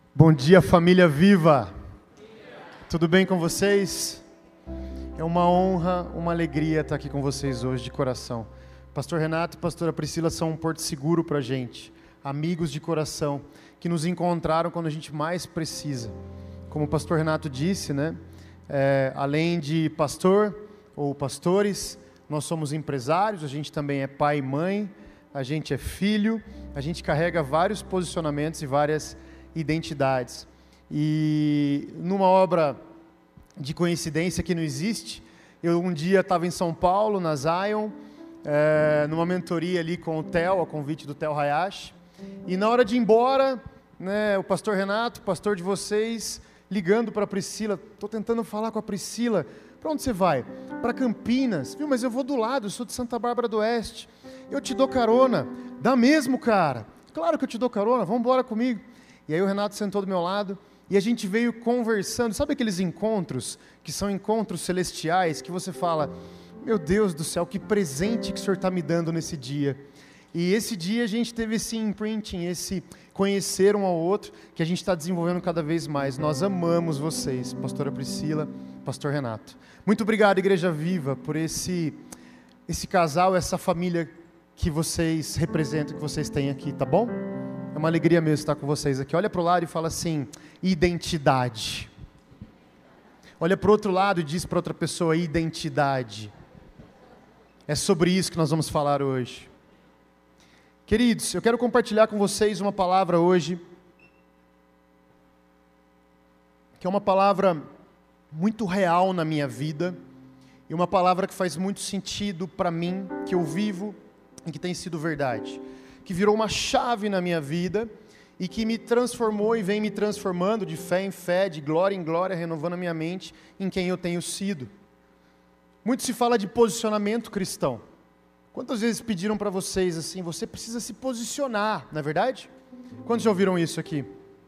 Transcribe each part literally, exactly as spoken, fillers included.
Bom dia, família viva! Tudo bem com vocês? É uma honra, uma alegria estar aqui com vocês hoje de coração. Pastor Renato e Pastora Priscila são um porto seguro para a gente, amigos de coração, que nos encontraram quando a gente mais precisa. Como o Pastor Renato disse, né? É, além de pastor ou pastores, nós somos empresários, a gente também é pai e mãe, a gente é filho, a gente carrega vários posicionamentos e várias identidades. E numa obra de coincidência que não existe, eu um dia estava em São Paulo, na Zion, é, numa mentoria ali com o Theo, a convite do Theo Hayashi, e na hora de ir embora, né, o pastor Renato, pastor de vocês, ligando para a Priscila, estou tentando falar com a Priscila, para onde você vai? Para Campinas, viu, mas eu vou do lado, eu sou de Santa Bárbara do Oeste, eu te dou carona, dá mesmo, cara, claro que eu te dou carona, vamos embora comigo. E aí o Renato sentou do meu lado e a gente veio conversando. Sabe aqueles encontros que são encontros celestiais que você fala, meu Deus do céu, que presente que o Senhor está me dando nesse dia. E esse dia a gente teve esse imprinting, esse conhecer um ao outro, que a gente está desenvolvendo cada vez mais. Nós amamos vocês, pastora Priscila, pastor Renato. Muito obrigado, Igreja Viva, por esse, esse casal, essa família que vocês representam, que vocês têm aqui, tá bom? É uma alegria mesmo estar com vocês aqui. Olha para o lado e fala assim, identidade. Olha para o outro lado e diz para outra pessoa, identidade. É sobre isso que nós vamos falar hoje. Queridos, eu quero compartilhar com vocês uma palavra hoje, que é uma palavra muito real na minha vida, e uma palavra que faz muito sentido para mim, que eu vivo e que tem sido verdade. Que virou uma chave na minha vida e que me transformou e vem me transformando de fé em fé, de glória em glória, renovando a minha mente em quem eu tenho sido. Muito se fala de posicionamento cristão. Quantas vezes pediram para vocês assim, você precisa se posicionar, não é verdade? Quantos já ouviram isso aqui?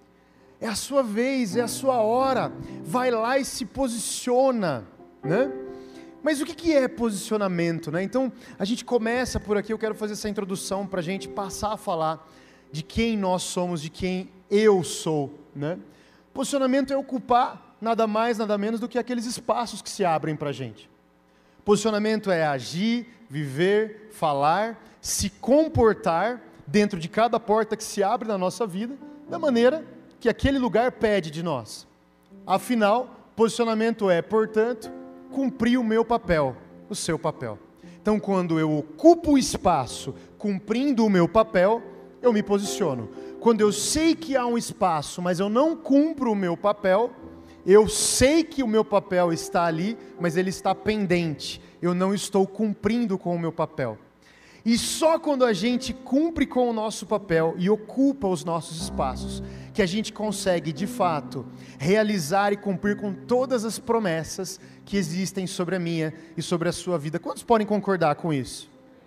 É a sua vez, é a sua hora, vai lá e se posiciona, né? Mas o que é posicionamento, né? Então, a gente começa por aqui, eu quero fazer essa introdução para a gente passar a falar de quem nós somos, de quem eu sou, né? Posicionamento é ocupar nada mais, nada menos do que aqueles espaços que se abrem para a gente. Posicionamento é agir, viver, falar, se comportar dentro de cada porta que se abre na nossa vida, da maneira que aquele lugar pede de nós. Afinal, posicionamento é, portanto, cumprir o meu papel, o seu papel. Então, quando eu ocupo o espaço, cumprindo o meu papel, eu me posiciono. Quando eu sei que há um espaço, mas eu não cumpro o meu papel, eu sei que o meu papel está ali, mas ele está pendente. Eu não estou cumprindo com o meu papel. E só quando a gente cumpre com o nosso papel e ocupa os nossos espaços, que a gente consegue, de fato, realizar e cumprir com todas as promessas que existem sobre a minha e sobre a sua vida. Quantos podem concordar com isso?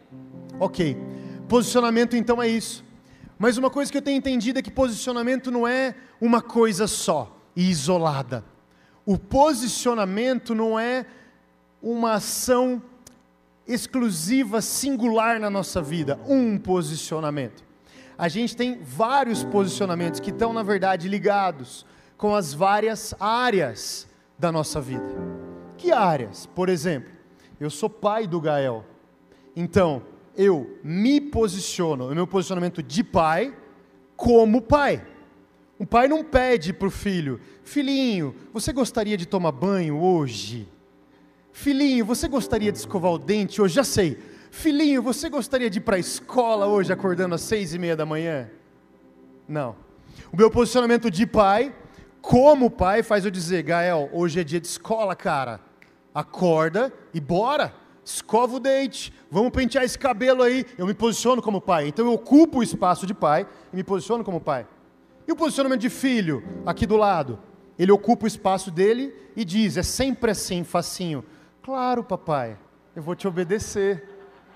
Ok. Posicionamento, então, é isso. Mas uma coisa que eu tenho entendido é que posicionamento não é uma coisa só e isolada. O posicionamento não é uma ação exclusiva, singular na nossa vida, um posicionamento. A gente tem vários posicionamentos que estão, na verdade, ligados com as várias áreas da nossa vida. Que áreas? Por exemplo, eu sou pai do Gael, então eu me posiciono, o meu posicionamento de pai, como pai. O pai não pede para o filho, filhinho, você gostaria de tomar banho hoje? Filhinho, você gostaria de escovar o dente hoje? Já sei. Filhinho, você gostaria de ir para a escola hoje, acordando às seis e meia da manhã? Não. O meu posicionamento de pai, como pai, faz eu dizer, Gael, hoje é dia de escola, cara. Acorda e bora. Escova o dente. Vamos pentear esse cabelo aí. Eu me posiciono como pai. Então eu ocupo o espaço de pai e me posiciono como pai. E o posicionamento de filho, aqui do lado? Ele ocupa o espaço dele e diz, é sempre assim, facinho. Claro, papai, eu vou te obedecer.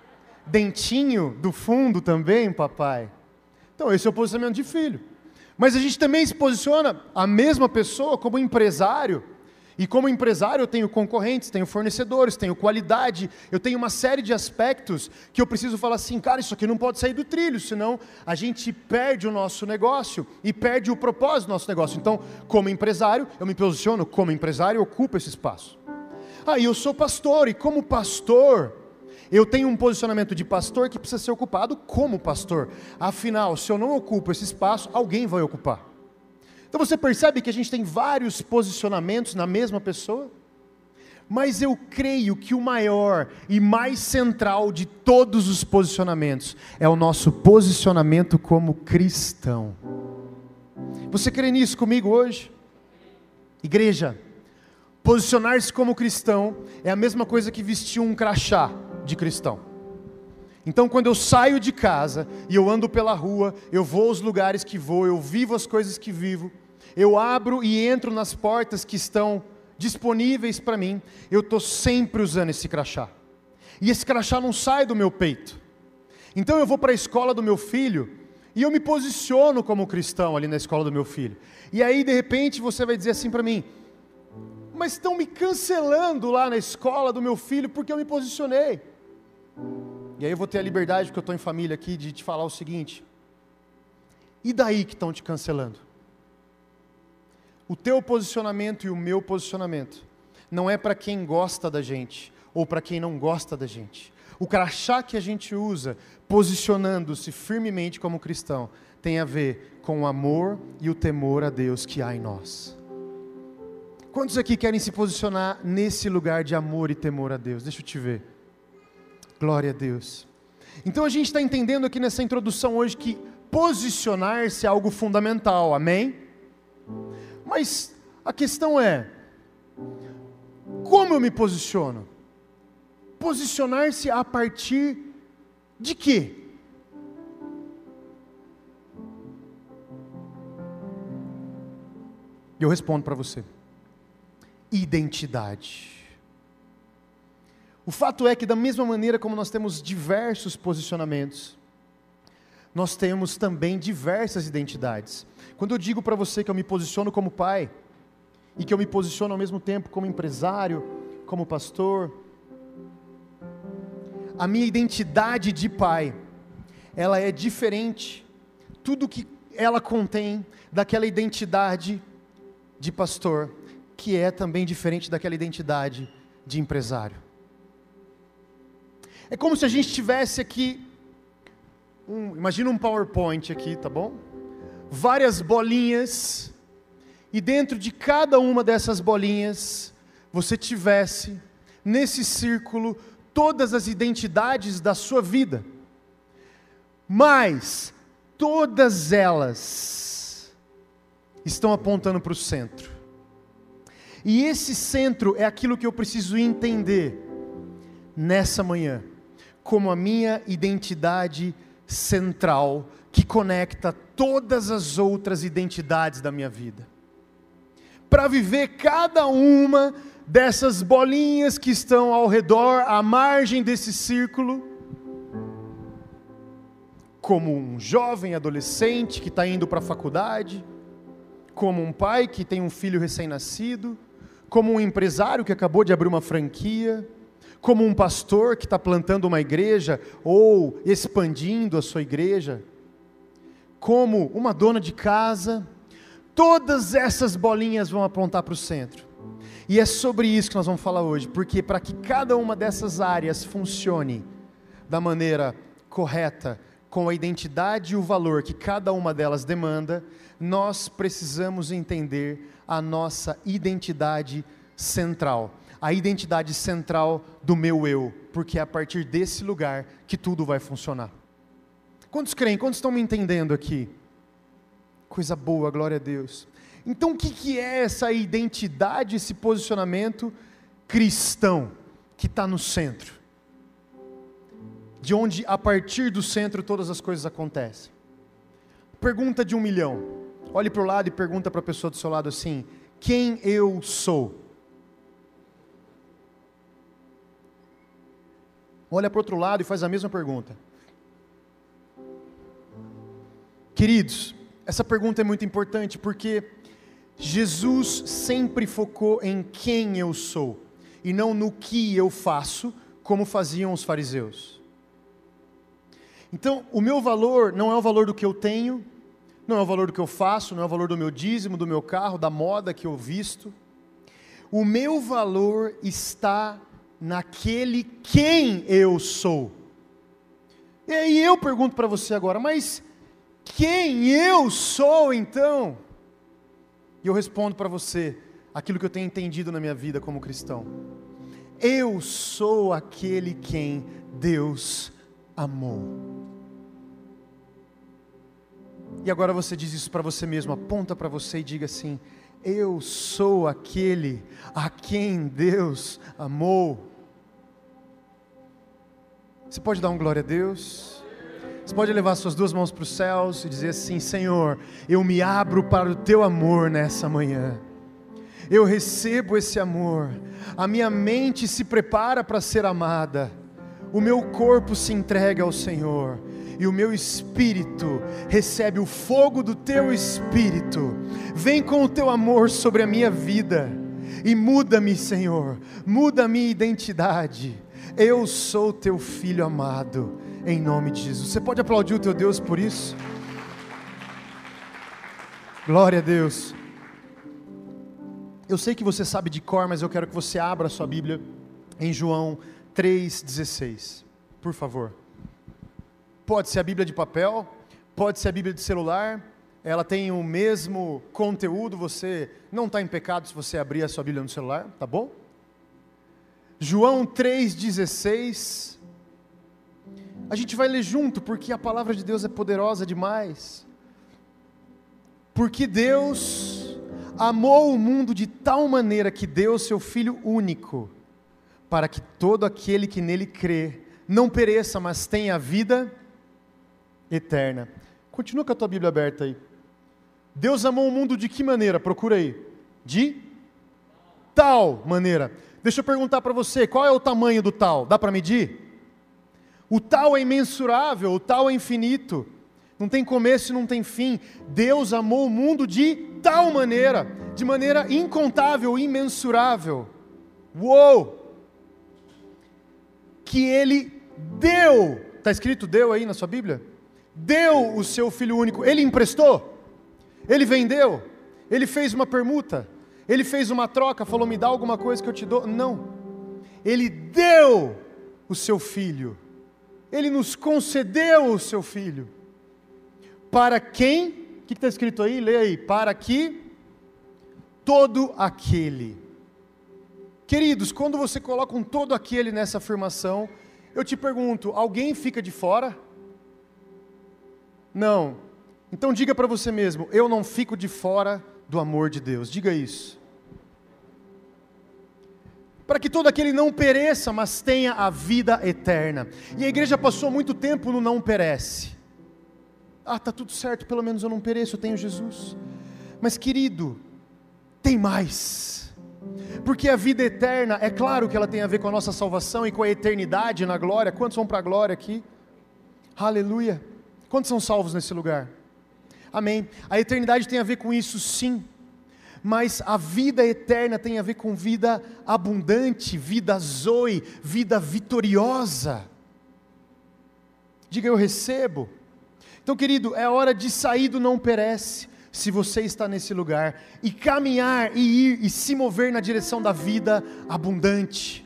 Dentinho do fundo também, papai. Então, esse é o posicionamento de filho. Mas a gente também se posiciona, a mesma pessoa, como empresário. E como empresário eu tenho concorrentes, tenho fornecedores, tenho qualidade, eu tenho uma série de aspectos que eu preciso falar assim, cara, isso aqui não pode sair do trilho, senão a gente perde o nosso negócio e perde o propósito do nosso negócio. Então, como empresário, eu me posiciono como empresário e ocupo esse espaço. Ah, e eu sou pastor, e como pastor, eu tenho um posicionamento de pastor que precisa ser ocupado como pastor. Afinal, se eu não ocupo esse espaço, alguém vai ocupar. Então você percebe que a gente tem vários posicionamentos na mesma pessoa? Mas eu creio que o maior e mais central de todos os posicionamentos é o nosso posicionamento como cristão. Você crê nisso comigo hoje? Igreja, posicionar-se como cristão é a mesma coisa que vestir um crachá de cristão. Então quando eu saio de casa e eu ando pela rua, eu vou aos lugares que vou, eu vivo as coisas que vivo, eu abro e entro nas portas que estão disponíveis para mim, eu estou sempre usando esse crachá. E esse crachá não sai do meu peito. Então eu vou para a escola do meu filho e eu me posiciono como cristão ali na escola do meu filho. E aí de repente você vai dizer assim para mim, mas estão me cancelando lá na escola do meu filho porque eu me posicionei. E aí eu vou ter a liberdade, porque eu estou em família aqui, de te falar o seguinte, e daí que estão te cancelando? O teu posicionamento e o meu posicionamento não é para quem gosta da gente, ou para quem não gosta da gente. O crachá que a gente usa, posicionando-se firmemente como cristão, tem a ver com o amor e o temor a Deus que há em nós. Quantos aqui querem se posicionar nesse lugar de amor e temor a Deus? Deixa eu te ver. Glória a Deus. Então a gente está entendendo aqui nessa introdução hoje que posicionar-se é algo fundamental, amém? Mas a questão é, como eu me posiciono? Posicionar-se a partir de quê? Eu respondo para você. Identidade. O fato é que da mesma maneira como nós temos diversos posicionamentos, nós temos também diversas identidades. Quando eu digo para você que eu me posiciono como pai, e que eu me posiciono ao mesmo tempo como empresário, como pastor, a minha identidade de pai, ela é diferente, tudo que ela contém daquela identidade de pastor, que é também diferente daquela identidade de empresário. É como se a gente tivesse aqui, um, imagina um PowerPoint aqui, tá bom? Várias bolinhas, e dentro de cada uma dessas bolinhas, você tivesse, nesse círculo, todas as identidades da sua vida. Mas, todas elas estão apontando para o centro. E esse centro é aquilo que eu preciso entender nessa manhã, como a minha identidade central, que conecta todas as outras identidades da minha vida. Para viver cada uma dessas bolinhas que estão ao redor, à margem desse círculo, como um jovem adolescente que está indo para a faculdade, como um pai que tem um filho recém-nascido, como um empresário que acabou de abrir uma franquia, como um pastor que está plantando uma igreja ou expandindo a sua igreja, como uma dona de casa, todas essas bolinhas vão apontar para o centro. E é sobre isso que nós vamos falar hoje, porque para que cada uma dessas áreas funcione da maneira correta, com a identidade e o valor que cada uma delas demanda, nós precisamos entender a nossa identidade central. A identidade central do meu eu, porque é a partir desse lugar que tudo vai funcionar. Quantos creem? Quantos estão me entendendo aqui? Coisa boa, glória a Deus. Então o que, que é essa identidade, esse posicionamento cristão, que está no centro? De onde a partir do centro todas as coisas acontecem. Pergunta de um milhão. Olhe para o lado e pergunta para a pessoa do seu lado assim, quem eu sou? Olha para o outro lado e faz a mesma pergunta. Queridos, essa pergunta é muito importante porque Jesus sempre focou em quem eu sou, e não no que eu faço, como faziam os fariseus. Então, o meu valor não é o valor do que eu tenho, não é o valor do que eu faço, não é o valor do meu dízimo, do meu carro, da moda que eu visto. O meu valor está naquele quem eu sou. E aí eu pergunto para você agora, mas quem eu sou então? E eu respondo para você aquilo que eu tenho entendido na minha vida como cristão. Eu sou aquele quem Deus amou. E agora você diz isso para você mesmo, aponta para você e diga assim: eu sou aquele a quem Deus amou. Você pode dar um glória a Deus? Você pode levar suas duas mãos para os céus e dizer assim: Senhor, eu me abro para o teu amor nessa manhã. Eu recebo esse amor. A minha mente se prepara para ser amada. O meu corpo se entrega ao Senhor. E o meu espírito recebe o fogo do teu espírito. Vem com o teu amor sobre a minha vida. E muda-me, Senhor. Muda a minha identidade. Eu sou teu filho amado. Em nome de Jesus. Você pode aplaudir o teu Deus por isso? Glória a Deus. Eu sei que você sabe de cor, mas eu quero que você abra a sua Bíblia em João três dezesseis. Por favor. Pode ser a Bíblia de papel, pode ser a Bíblia de celular, ela tem o mesmo conteúdo, você não está em pecado se você abrir a sua Bíblia no celular, tá bom? João três dezesseis, a gente vai ler junto, porque a palavra de Deus é poderosa demais. Porque Deus amou o mundo de tal maneira que deu o seu Filho único, para que todo aquele que nele crê, não pereça, mas tenha vida eterna. Continua com a tua Bíblia aberta aí. Deus amou o mundo de que maneira? Procura aí. De tal maneira. Deixa eu perguntar para você, qual é o tamanho do tal? Dá para medir? O tal é imensurável, o tal é infinito. Não tem começo e não tem fim. Deus amou o mundo de tal maneira, de maneira incontável, imensurável. Uou! Que Ele deu, está escrito deu aí na sua Bíblia? Deu o seu Filho único. Ele emprestou? Ele vendeu? Ele fez uma permuta? Ele fez uma troca, falou, me dá alguma coisa que eu te dou? Não. Ele deu o seu Filho. Ele nos concedeu o seu Filho. Para quem? O que está escrito aí? Leia aí. Para que todo aquele. Queridos, quando você coloca um todo aquele nessa afirmação, eu te pergunto, alguém fica de fora? Não. Então diga para você mesmo, eu não fico de fora do amor de Deus. Diga isso. Para que todo aquele não pereça, mas tenha a vida eterna. E a igreja passou muito tempo no não perece. Ah, está tudo certo, pelo menos eu não pereço, eu tenho Jesus. Mas querido, tem mais. Porque a vida eterna, é claro que ela tem a ver com a nossa salvação e com a eternidade na glória. Quantos vão para a glória aqui? Aleluia. Quantos são salvos nesse lugar? Amém. A eternidade tem a ver com isso, sim. Mas a vida eterna tem a ver com vida abundante, vida zoe, vida vitoriosa. Diga, eu recebo. Então, querido, é hora de sair do não perece, se você está nesse lugar, e caminhar, e ir, e se mover na direção da vida abundante.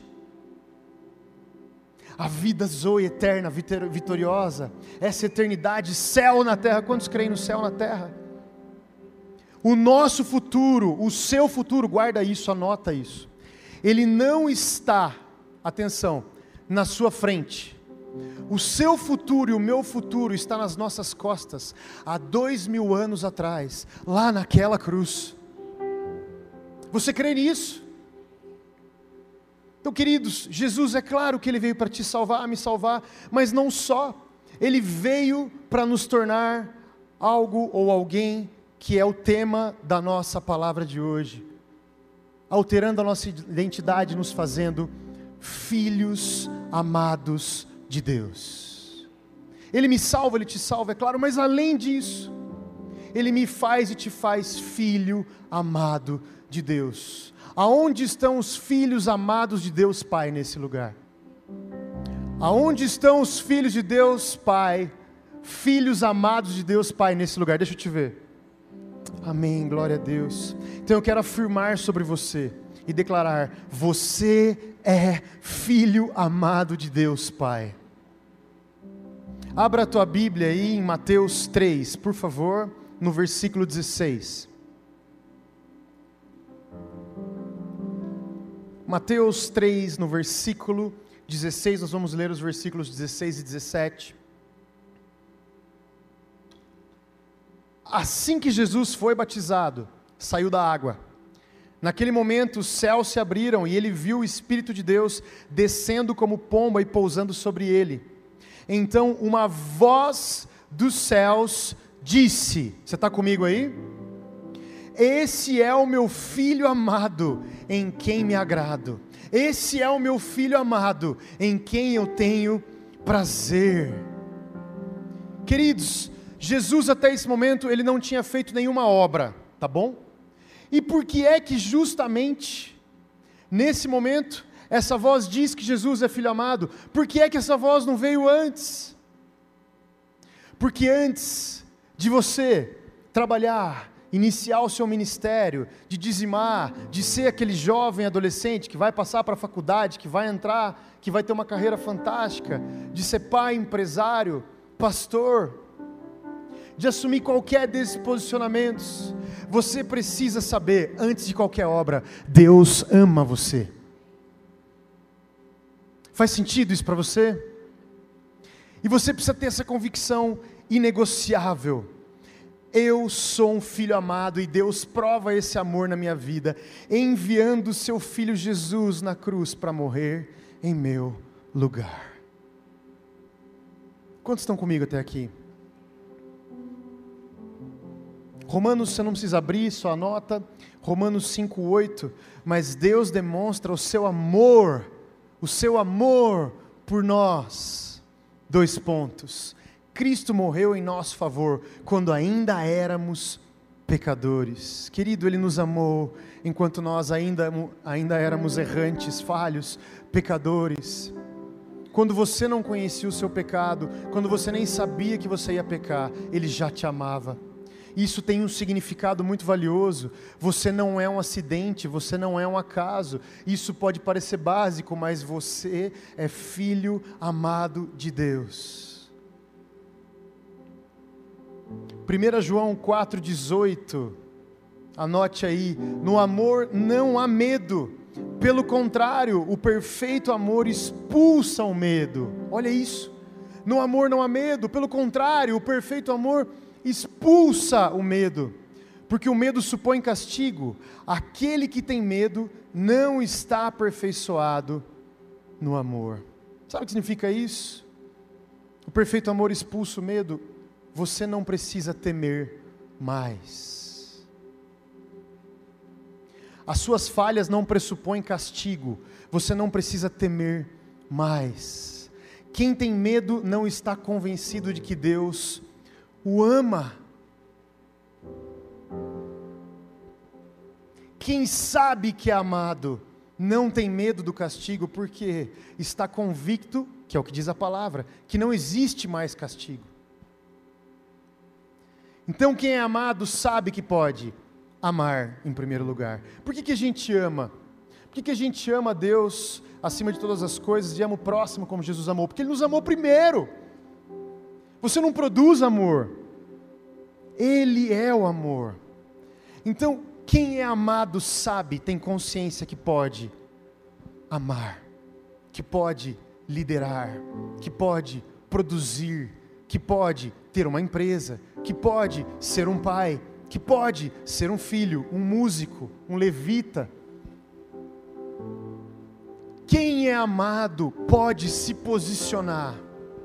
A vida zoe eterna, vitoriosa, essa eternidade, céu na terra. Quantos creem no céu na terra? O nosso futuro, o seu futuro, guarda isso, anota isso. Ele não está, atenção, na sua frente. O seu futuro e o meu futuro está nas nossas costas, há dois mil anos atrás, lá naquela cruz. Você crê nisso? Então, queridos, Jesus, é claro que Ele veio para te salvar, me salvar, mas não só. Ele veio para nos tornar algo ou alguém que é o tema da nossa palavra de hoje, alterando a nossa identidade, nos fazendo filhos amados de Deus. Ele me salva, Ele te salva, é claro, mas além disso, Ele me faz e te faz filho amado de Deus. Aonde estão os filhos amados de Deus Pai nesse lugar? Aonde estão os filhos de Deus Pai, filhos amados de Deus Pai nesse lugar? Deixa eu te ver. Amém, glória a Deus. Então eu quero afirmar sobre você e declarar: você é filho amado de Deus Pai. Abra a tua Bíblia aí em Mateus três, por favor, no versículo dezesseis. Mateus três, no versículo dezesseis, nós vamos ler os versículos dezesseis e dezessete. Assim que Jesus foi batizado, saiu da água. Naquele momento os céus se abriram e ele viu o Espírito de Deus descendo como pomba e pousando sobre ele. Então uma voz dos céus disse, você está comigo aí? Esse é o meu filho amado, em quem me agrado. Esse é o meu filho amado, em quem eu tenho prazer. Queridos, Jesus até esse momento, ele não tinha feito nenhuma obra, tá bom? E por que é que justamente, nesse momento, essa voz diz que Jesus é filho amado? Por que é que essa voz não veio antes? Porque antes de você trabalhar, iniciar o seu ministério, de dizimar, de ser aquele jovem adolescente que vai passar para a faculdade, que vai entrar, que vai ter uma carreira fantástica, de ser pai, empresário, pastor, de assumir qualquer desses posicionamentos, você precisa saber, antes de qualquer obra, Deus ama você. Faz sentido isso para você? E você precisa ter essa convicção inegociável. Eu sou um filho amado e Deus prova esse amor na minha vida, enviando o seu filho Jesus na cruz para morrer em meu lugar. Quantos estão comigo até aqui? Romanos, você não precisa abrir, só anota, Romanos cinco, oito, mas Deus demonstra o seu amor, o seu amor por nós, dois pontos, Cristo morreu em nosso favor, quando ainda éramos pecadores. Querido, Ele nos amou, enquanto nós ainda, ainda éramos errantes, falhos, pecadores. Quando você não conhecia o seu pecado, quando você nem sabia que você ia pecar, Ele já te amava. Isso tem um significado muito valioso. Você não é um acidente, você não é um acaso. Isso pode parecer básico, mas você é filho amado de Deus. primeiro João quatro, dezoito, anote aí: no amor não há medo, pelo contrário, o perfeito amor expulsa o medo. Olha isso, no amor não há medo, pelo contrário, o perfeito amor expulsa o medo, porque o medo supõe castigo. Aquele que tem medo não está aperfeiçoado no amor. Sabe o que significa isso? O perfeito amor expulsa o medo. Você não precisa temer mais. As suas falhas não pressupõem castigo. Você não precisa temer mais. Quem tem medo não está convencido de que Deus o ama. Quem sabe que é amado não tem medo do castigo, porque está convicto, que é o que diz a palavra, que não existe mais castigo. Então quem é amado sabe que pode amar em primeiro lugar. Por que que a gente ama? Por que que a gente ama a Deus acima de todas as coisas e ama o próximo como Jesus amou? Porque Ele nos amou primeiro. Você não produz amor, Ele é o amor. Então quem é amado sabe, tem consciência que pode amar, que pode liderar, que pode produzir, que pode ter uma empresa, que pode ser um pai, que pode ser um filho, um músico, um levita. Quem é amado pode se posicionar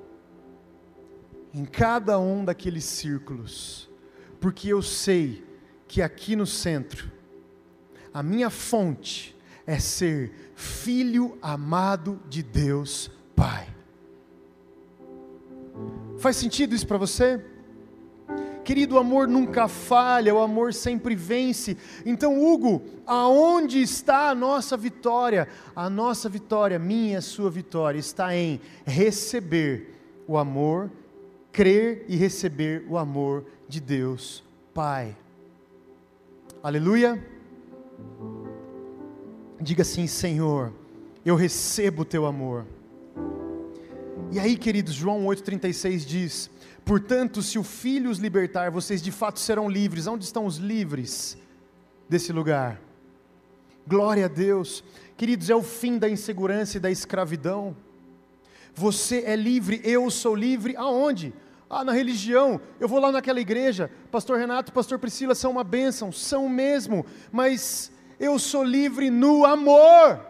em cada um daqueles círculos, porque eu sei que aqui no centro, a minha fonte é ser filho amado de Deus Pai. Faz sentido isso para você? Querido, o amor nunca falha, o amor sempre vence. Então, Hugo, aonde está a nossa vitória? A nossa vitória, minha e a sua vitória, está em receber o amor, crer e receber o amor de Deus Pai. Aleluia. Diga assim: Senhor, eu recebo o teu amor. E aí, queridos, João oito, trinta e seis diz: portanto, se o Filho os libertar, vocês de fato serão livres. Onde estão os livres desse lugar? Glória a Deus. Queridos, é o fim da insegurança e da escravidão. Você é livre, eu sou livre. Aonde? Ah, na religião. Eu vou lá naquela igreja. Pastor Renato, Pastor Priscila são uma bênção. São mesmo. Mas eu sou livre no amor.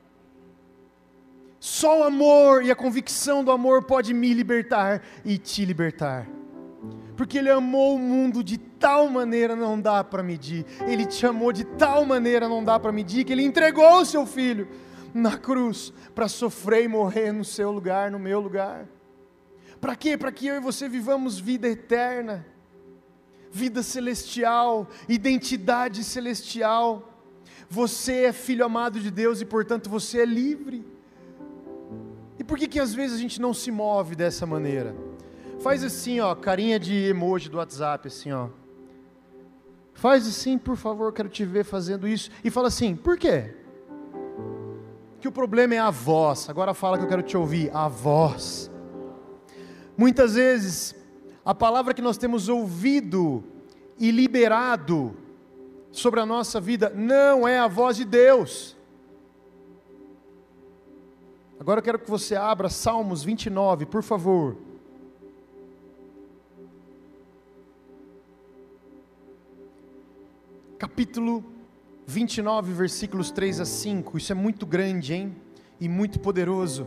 Só o amor e a convicção do amor pode me libertar e te libertar. Porque Ele amou o mundo de tal maneira, não dá para medir. Ele te amou de tal maneira, não dá para medir, que Ele entregou o seu Filho na cruz para sofrer e morrer no seu lugar, no meu lugar. Para quê? Para que eu e você vivamos vida eterna, vida celestial, identidade celestial. Você é filho amado de Deus e, portanto, você é livre. E por que que às vezes a gente não se move dessa maneira? Faz assim, ó, carinha de emoji do WhatsApp, assim, ó. Faz assim, por favor, quero te ver fazendo isso. E fala assim: por quê? Que o problema é a voz. Agora fala que eu quero te ouvir, a voz. Muitas vezes, a palavra que nós temos ouvido e liberado sobre a nossa vida não é a voz de Deus. Agora eu quero que você abra Salmos vinte e nove, por favor. Capítulo vinte e nove, versículos três a cinco. Isso é muito grande, hein? E muito poderoso.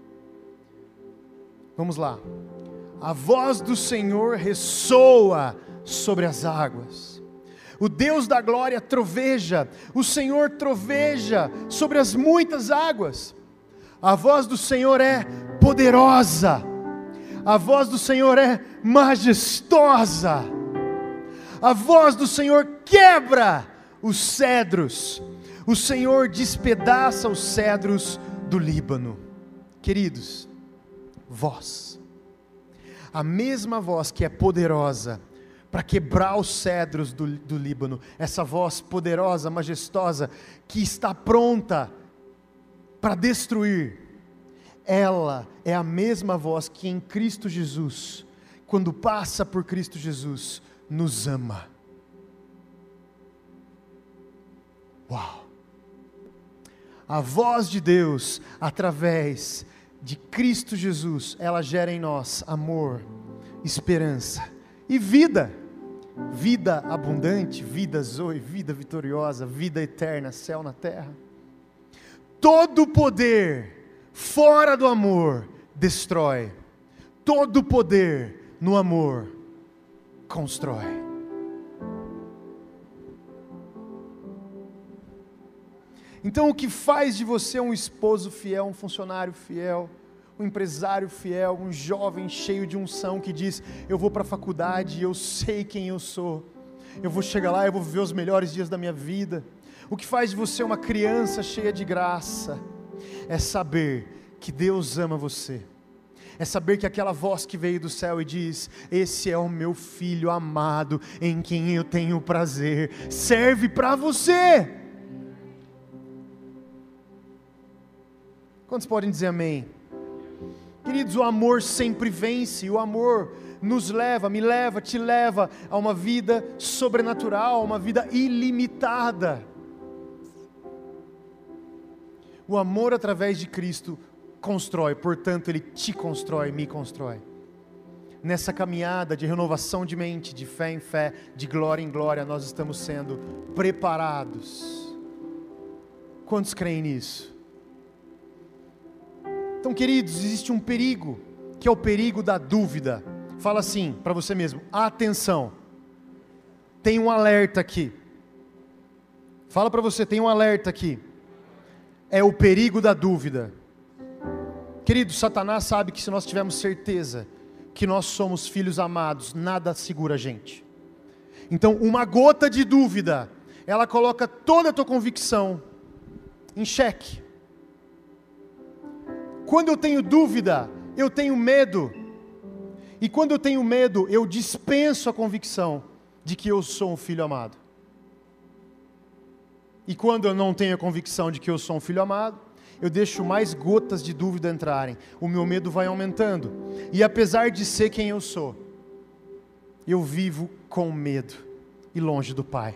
Vamos lá. A voz do Senhor ressoa sobre as águas. O Deus da glória troveja. O Senhor troveja sobre as muitas águas. A voz do Senhor é poderosa. A voz do Senhor é majestosa. A voz do Senhor quebra os cedros. O Senhor despedaça os cedros do Líbano. Queridos, voz. A mesma voz que é poderosa para quebrar os cedros do, do Líbano. Essa voz poderosa, majestosa, que está pronta para destruir, ela é a mesma voz que em Cristo Jesus, quando passa por Cristo Jesus, nos ama. Uau! A voz de Deus, através de Cristo Jesus, ela gera em nós amor, esperança e vida. Vida abundante, vida zoe, vida vitoriosa, vida eterna, céu na terra. Todo poder fora do amor destrói. Todo poder no amor constrói. Então o que faz de você um esposo fiel, um funcionário fiel, um empresário fiel, um jovem cheio de unção que diz: eu vou para a faculdade, eu sei quem eu sou, eu vou chegar lá, eu vou viver os melhores dias da minha vida. O que faz de você uma criança cheia de graça é saber que Deus ama você. É saber que aquela voz que veio do céu e diz: esse é o meu filho amado, em quem eu tenho prazer, serve para você. Quantos podem dizer amém? Queridos, o amor sempre vence. O amor nos leva, me leva, te leva a uma vida sobrenatural, a uma vida ilimitada. O amor através de Cristo constrói, portanto Ele te constrói, me constrói. Nessa caminhada de renovação de mente, de fé em fé, de glória em glória, nós estamos sendo preparados. Quantos creem nisso? Então, queridos, existe um perigo, que é o perigo da dúvida. Fala assim para você mesmo: atenção, tem um alerta aqui. Fala para você, tem um alerta aqui. É o perigo da dúvida. Querido, Satanás sabe que se nós tivermos certeza que nós somos filhos amados, nada segura a gente. Então, uma gota de dúvida, ela coloca toda a tua convicção em xeque. Quando eu tenho dúvida, eu tenho medo. E quando eu tenho medo, eu dispenso a convicção de que eu sou um filho amado. E quando eu não tenho a convicção de que eu sou um filho amado, eu deixo mais gotas de dúvida entrarem. O meu medo vai aumentando. E apesar de ser quem eu sou, eu vivo com medo e longe do Pai.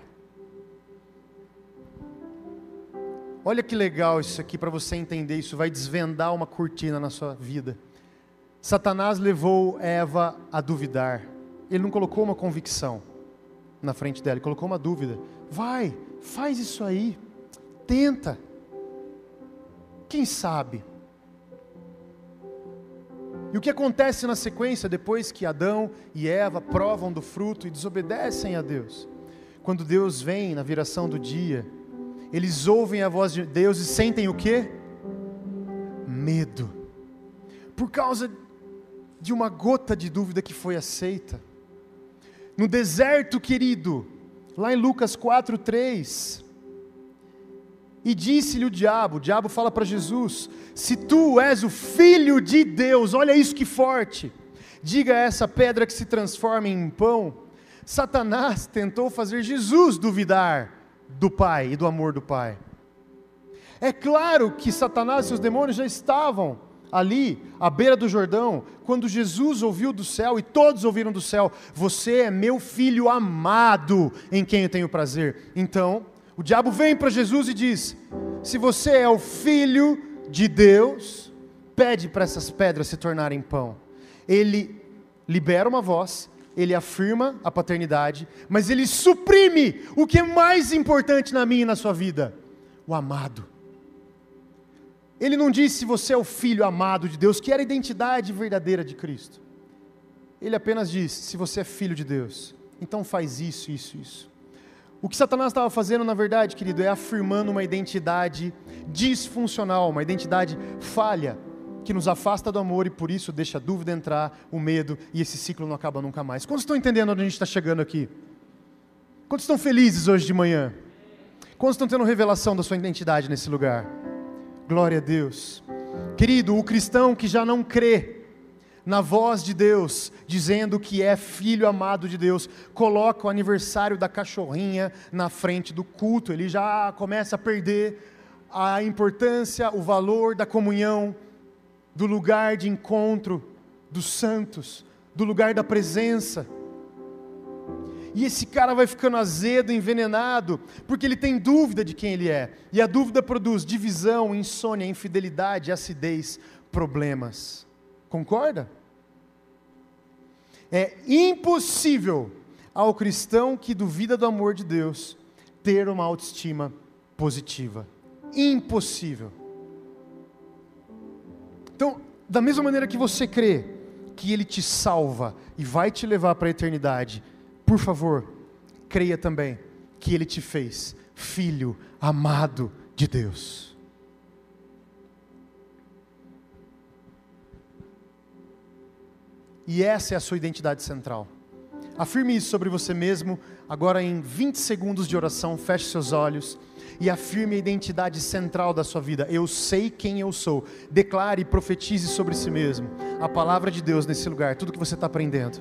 Olha que legal isso aqui para você entender. Isso vai desvendar uma cortina na sua vida. Satanás levou Eva a duvidar. Ele não colocou uma convicção na frente dela, ele colocou uma dúvida. Vai, faz isso aí, tenta. Quem sabe? E o que acontece na sequência, depois que Adão e Eva provam do fruto e desobedecem a Deus? Quando Deus vem na viração do dia, eles ouvem a voz de Deus e sentem o quê? Medo. Por causa de uma gota de dúvida que foi aceita. No deserto, querido, lá em Lucas quatro, três, e disse-lhe o diabo, o diabo fala para Jesus, se tu és o Filho de Deus, olha isso que forte, diga a essa pedra que se transforma em pão. Satanás tentou fazer Jesus duvidar do Pai e do amor do Pai. É claro que Satanás e seus demônios já estavam ali, à beira do Jordão, quando Jesus ouviu do céu, e todos ouviram do céu, você é meu filho amado, em quem eu tenho prazer. Então, o diabo vem para Jesus e diz, se você é o Filho de Deus, pede para essas pedras se tornarem pão. Ele libera uma voz, ele afirma a paternidade, mas ele suprime o que é mais importante na minha e na sua vida, o amado. Ele não disse você é o filho amado de Deus, que era a identidade verdadeira de Cristo. Ele apenas disse, se você é filho de Deus, então faz isso, isso, isso. O que Satanás estava fazendo, na verdade, querido, é afirmando uma identidade disfuncional, uma identidade falha, que nos afasta do amor e por isso deixa a dúvida entrar, o medo, e esse ciclo não acaba nunca mais. Quantos estão entendendo onde a gente está chegando aqui? Quantos estão felizes hoje de manhã? Quantos estão tendo revelação da sua identidade nesse lugar? Glória a Deus. Querido, o cristão que já não crê na voz de Deus, dizendo que é filho amado de Deus, coloca o aniversário da cachorrinha na frente do culto, ele já começa a perder a importância, o valor da comunhão, do lugar de encontro dos santos, do lugar da presença. E esse cara vai ficando azedo, envenenado, porque ele tem dúvida de quem ele é. E a dúvida produz divisão, insônia, infidelidade, acidez, problemas. Concorda? É impossível ao cristão que duvida do amor de Deus ter uma autoestima positiva. Impossível. Então, da mesma maneira que você crê que Ele te salva e vai te levar para a eternidade, por favor, creia também que Ele te fez filho amado de Deus. E essa é a sua identidade central. Afirme isso sobre você mesmo, agora em vinte segundos de oração, feche seus olhos e afirme a identidade central da sua vida. Eu sei quem eu sou. Declare e profetize sobre si mesmo a palavra de Deus nesse lugar, tudo que você está aprendendo.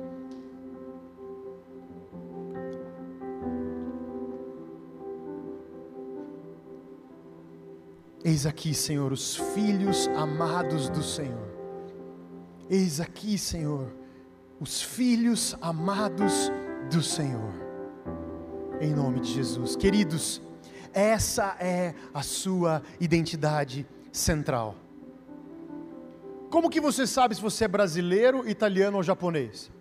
Eis aqui, Senhor, os filhos amados do Senhor. Eis aqui, Senhor, os filhos amados do Senhor. Em nome de Jesus. Queridos, essa é a sua identidade central. Como que você sabe se você é brasileiro, italiano ou japonês?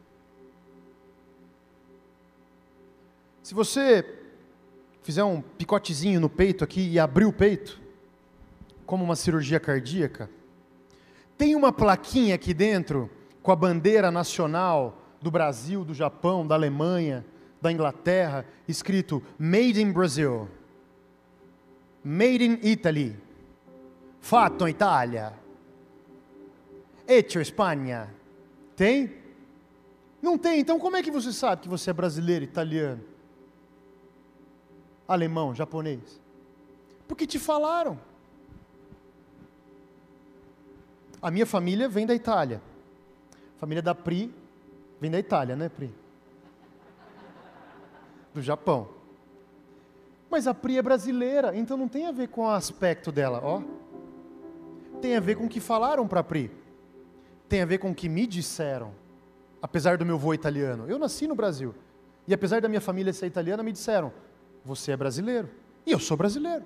Se você fizer um picotezinho no peito aqui e abrir o peito, como uma cirurgia cardíaca, tem uma plaquinha aqui dentro com a bandeira nacional do Brasil, do Japão, da Alemanha, da Inglaterra, escrito Made in Brazil, Made in Italy, Fatto in Italia, Hecho Espanha. Tem? Não tem. Então como é que você sabe que você é brasileiro, italiano, alemão, japonês? Porque te falaram. A minha família vem da Itália. A família da Pri vem da Itália, né, Pri? Do Japão. Mas a Pri é brasileira, então não tem a ver com o aspecto dela, ó. Tem a ver com o que falaram para a Pri. Tem a ver com o que me disseram. Apesar do meu avô italiano. Eu nasci no Brasil. E apesar da minha família ser italiana, me disseram, você é brasileiro. E eu sou brasileiro.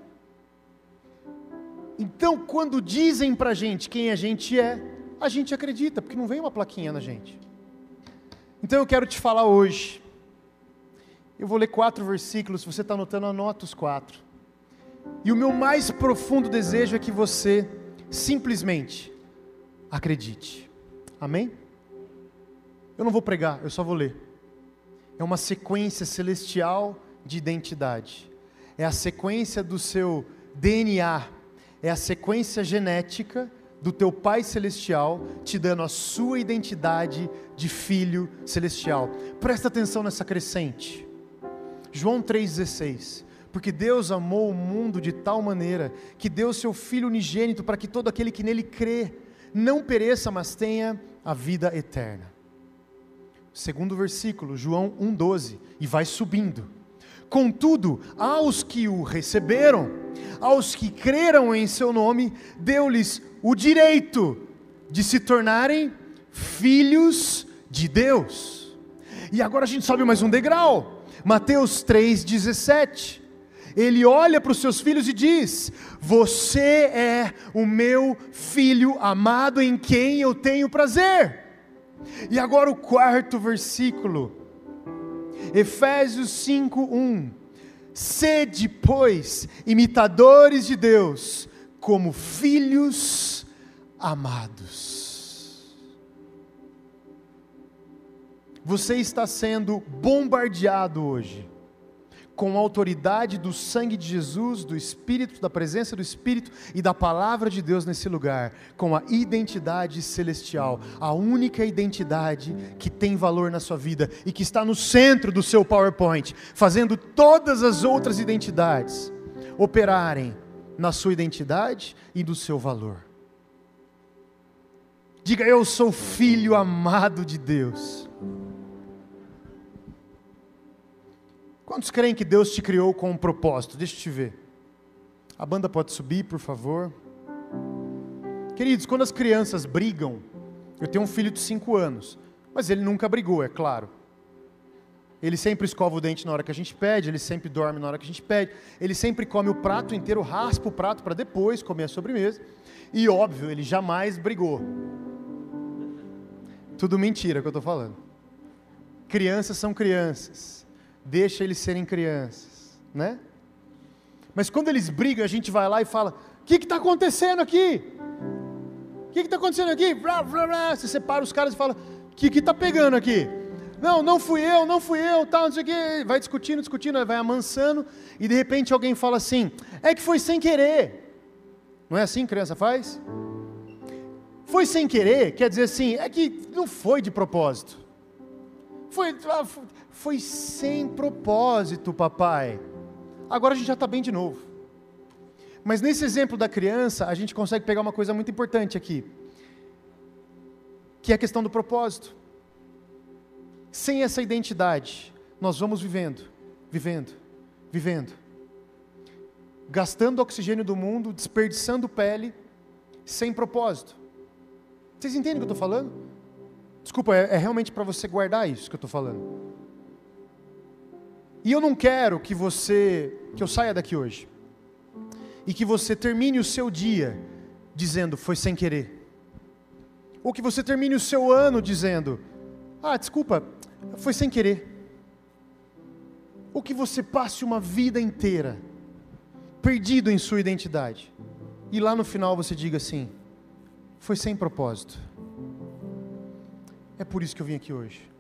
Então, quando dizem pra gente quem a gente é, a gente acredita, porque não vem uma plaquinha na gente. Então eu quero te falar hoje. Eu vou ler quatro versículos, se você está anotando, anota os quatro. E o meu mais profundo desejo é que você simplesmente acredite. Amém? Eu não vou pregar, eu só vou ler. É uma sequência celestial de identidade. É a sequência do seu D N A. É a sequência genética do teu Pai Celestial te dando a sua identidade de filho celestial. Presta atenção nessa crescente. João três dezesseis. Porque Deus amou o mundo de tal maneira que deu seu Filho unigênito para que todo aquele que nele crê não pereça, mas tenha a vida eterna. Segundo versículo, João um doze. E vai subindo. Contudo, aos que o receberam, aos que creram em seu nome, deu-lhes o direito de se tornarem filhos de Deus. E agora a gente sobe mais um degrau. Mateus três dezessete. Ele olha para os seus filhos e diz: você é o meu filho amado em quem eu tenho prazer. E agora o quarto versículo. Efésios cinco, um. Sede, pois, imitadores de Deus, como filhos amados. Você está sendo bombardeado hoje com a autoridade do sangue de Jesus, do Espírito, da presença do Espírito e da palavra de Deus nesse lugar, com a identidade celestial, a única identidade que tem valor na sua vida e que está no centro do seu PowerPoint, fazendo todas as outras identidades operarem na sua identidade e do seu valor. Diga: eu sou filho amado de Deus. Quantos creem que Deus te criou com um propósito? Deixa eu te ver. A banda pode subir, por favor. Queridos, quando as crianças brigam, eu tenho um filho de cinco anos, mas ele nunca brigou, é claro. Ele sempre escova o dente na hora que a gente pede, ele sempre dorme na hora que a gente pede, ele sempre come o prato inteiro, raspa o prato para depois comer a sobremesa. E óbvio, ele jamais brigou. Tudo mentira que eu estou falando. Crianças são crianças. Deixa eles serem crianças, né? Mas quando eles brigam, a gente vai lá e fala: o que está acontecendo aqui? O que está acontecendo aqui? Blá, blá, blá. Você separa os caras e fala: o que está pegando aqui? Não, não fui eu, não fui eu, tal, não sei o quê. Vai discutindo, discutindo, vai amansando, e de repente alguém fala assim: é que foi sem querer. Não é assim que criança faz? Foi sem querer, quer dizer assim, é que não foi de propósito. Foi, foi sem propósito, papai. Agora a gente já está bem de novo. Mas nesse exemplo da criança, a gente consegue pegar uma coisa muito importante aqui, que é a questão do propósito. Sem essa identidade, nós vamos vivendo, vivendo, vivendo, gastando oxigênio do mundo, desperdiçando pele, sem propósito. Vocês entendem o que eu estou falando? Desculpa, é, é realmente para você guardar isso que eu estou falando. E eu não quero que você, que eu saia daqui hoje, e que você termine o seu dia dizendo: foi sem querer. Ou que você termine o seu ano dizendo: ah, desculpa, foi sem querer. Ou que você passe uma vida inteira perdido em sua identidade, e lá no final você diga assim: foi sem propósito. É por isso que eu vim aqui hoje.